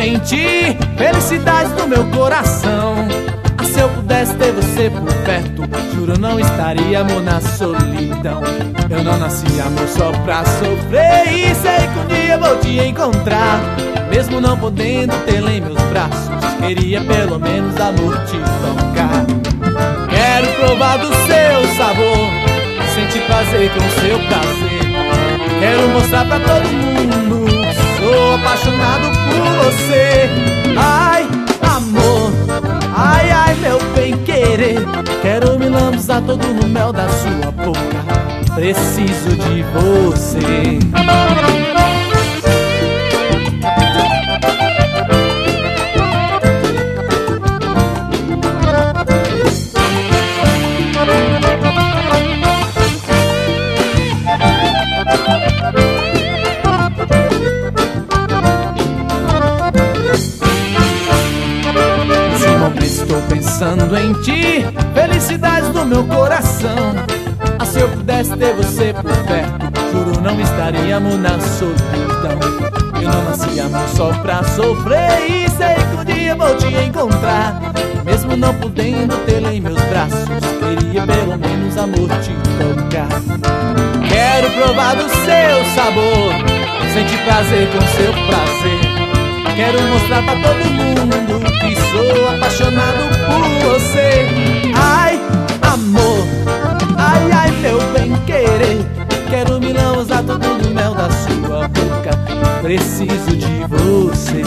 em ti, felicidades do meu coração. Ah, se eu pudesse ter você por perto, juro não estaria, amor, na solidão. Eu não nasci, amor, só pra sofrer, e sei que um dia vou te encontrar. Mesmo não podendo tê-la em meus braços, queria pelo menos, amor, te tocar. Quero provar do seu sabor, sentir prazer com seu prazer. Quero mostrar pra todo mundo que sou apaixonado por você. Ai, amor, ai, ai, meu bem-querer. Quero me lambuzar todo no mel da sua boca. Preciso de você. Estou pensando em ti, felicidades do meu coração. Ah, se eu pudesse ter você por perto, juro não estaríamos na solidão. Eu não nasci, amor, só pra sofrer, e sei que um dia vou te encontrar. Mesmo não podendo tê-la em meus braços, queria pelo menos, amor, te tocar. Quero provar do seu sabor, sentir prazer com seu prazer. Quero mostrar pra todo mundo que sou apaixonado por você. Ai, amor, ai, ai, meu bem-querer. Quero me lambuzar todo no mel da sua boca. Preciso de você.